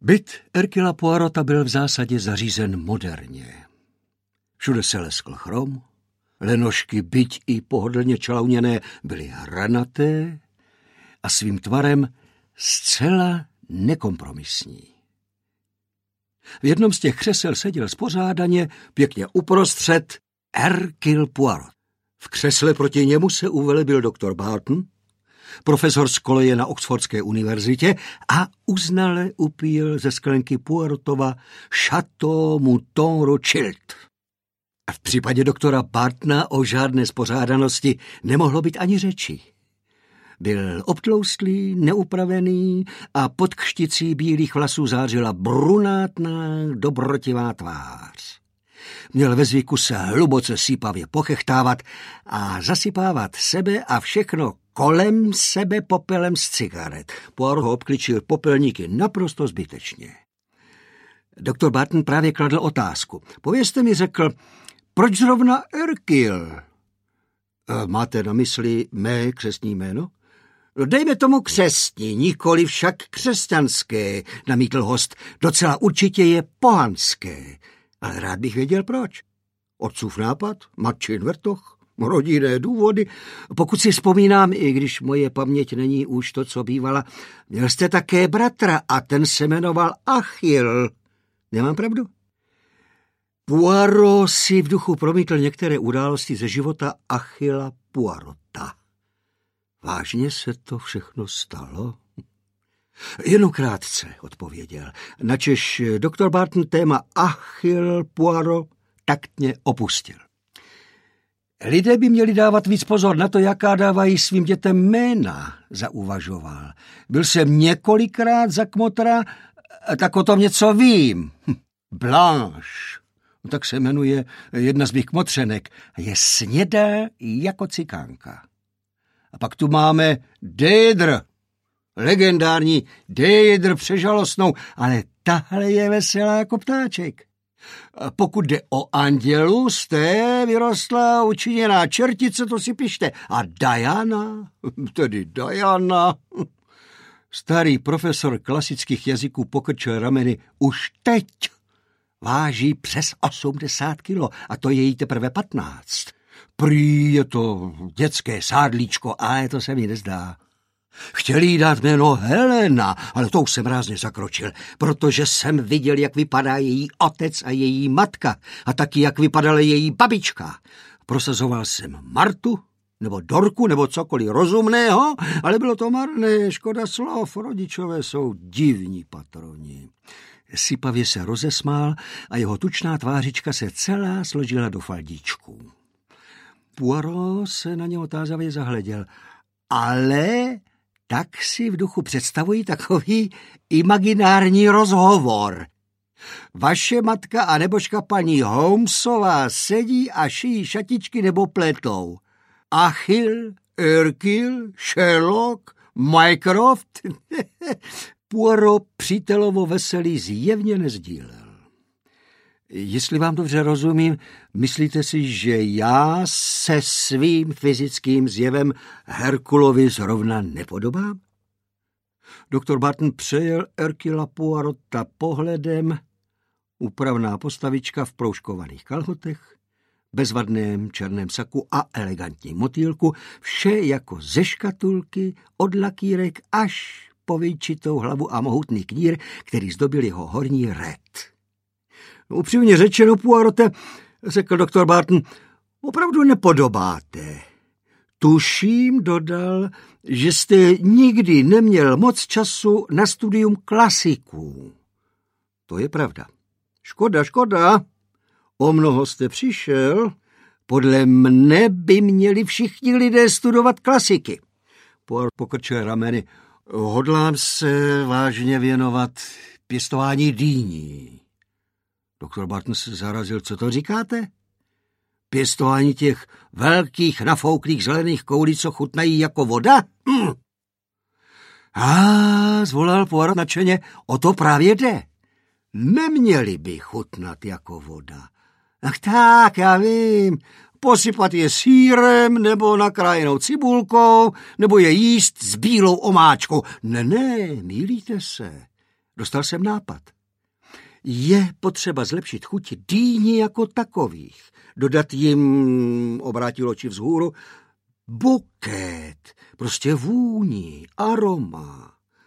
Byt Hercula Poirota byl v zásadě zařízen moderně. Všude se leskl chrom, lenošky, byť i pohodlně čalouněné, byly hranaté a svým tvarem zcela nekompromisní. V jednom z těch křesel seděl spořádaně, pěkně uprostřed, Hercule Poirot. V křesle proti němu se uvelebil doktor Barton, profesor z koleje na Oxfordské univerzitě, a uznale upíjel ze sklenky Poirotova Chateau Mouton Rothschild. A v případě doktora Bartona o žádné spořádanosti nemohlo být ani řeči. Byl obtloustlý, neupravený a pod kšticí bílých vlasů zářila brunátná, dobrotivá tvář. Měl ve zvyku se hluboce sípavě pochechtávat a zasypávat sebe a všechno kolem sebe popelem z cigaret. Poirot ho obkličil popelníky naprosto zbytečně. Doktor Barton právě kladl otázku. Povězte mi, řekl, proč zrovna Hercule? Máte na mysli mé křestní jméno? Dejme tomu křestní, nikoli však křesťanské, namítl host. Docela určitě je pohanské, ale rád bych věděl proč. Otcův nápad, matčin vrtoch, rodinné důvody. Pokud si vzpomínám, i když moje paměť není už to, co bývala, měl jste také bratra a ten se jmenoval Achille. Nemám pravdu? Poirot si v duchu promítl některé události ze života Achilla Poirota. Vážně se to všechno stalo? Jenom krátce, odpověděl, načež doktor Barton téma Achille Poirot taktně opustil. Lidé by měli dávat víc pozor na to, jaká dávají svým dětem jména, zauvažoval. Byl jsem několikrát za kmotra, tak o tom něco vím. Blanche, tak se jmenuje jedna z mých kmotřenek, je snědá jako cikánka. A pak tu máme Deirdre, legendární Deirdre přežalostnou, ale tahle je veselá jako ptáček. A pokud jde o Andělu, jste vyrostla učiněná čertice, to si pište. A Diana, tedy Diana. Starý profesor klasických jazyků pokrčil rameny. Už teď váží přes 80 kilo a to je jí teprve 15. Prý je to dětské sádlíčko, ale to se mi nezdá. Chtěli jí dát jméno Helena, ale to už jsem rázně zakročil, protože jsem viděl, jak vypadá její otec a její matka a taky, jak vypadala její babička. Prosazoval jsem Martu, nebo Dorku, nebo cokoliv rozumného, ale bylo to marné, škoda slov, rodičové jsou divní patroni. Sypavě se rozesmál a jeho tučná tvářička se celá složila do faldíčků. Poirot se na něho tázavě zahleděl. Ale tak si v duchu představují takový imaginární rozhovor. Vaše matka a nebožka paní Holmesová sedí a šijí šatičky nebo pletou. Achille, Hercule, Sherlock, Mycroft. Poirot přítelovo veselí zjevně nezdílel. Jestli vám dobře rozumím, myslíte si, že já se svým fyzickým zjevem Herculovi zrovna nepodobám? Doktor Barton přejel Hercula Poirota pohledem, úpravná postavička v proužkovaných kalhotech, bezvadném černém saku a elegantním motýlku, vše jako ze škatulky, od lakírek až po výčitou hlavu a mohutný knír, který zdobil jeho horní red. Upřímně řečeno, Poirote, řekl doktor Barton, opravdu nepodobáte. Tuším, dodal, že jste nikdy neměl moc času na studium klasiků. To je pravda. Škoda. O mnoho jste přišel. Podle mne by měli všichni lidé studovat klasiky. Poirot pokrčil rameny. Hodlám se vážně věnovat pěstování dýní. Doktor Barton se zarazil. Co to říkáte? Pěstování těch velkých nafouklých zelených koulí, co chutnají jako voda? Zvolal Poirot nadšeně, o to právě jde. Neměli by chutnat jako voda. Ach tak, já vím, posypat je sýrem, nebo nakrájenou cibulkou, nebo je jíst s bílou omáčkou. Ne, mýlíte se. Dostal jsem nápad. Je potřeba zlepšit chuť dýní jako takových. Dodat jim, obrátil oči vzhůru, buket, prostě vůni, aroma.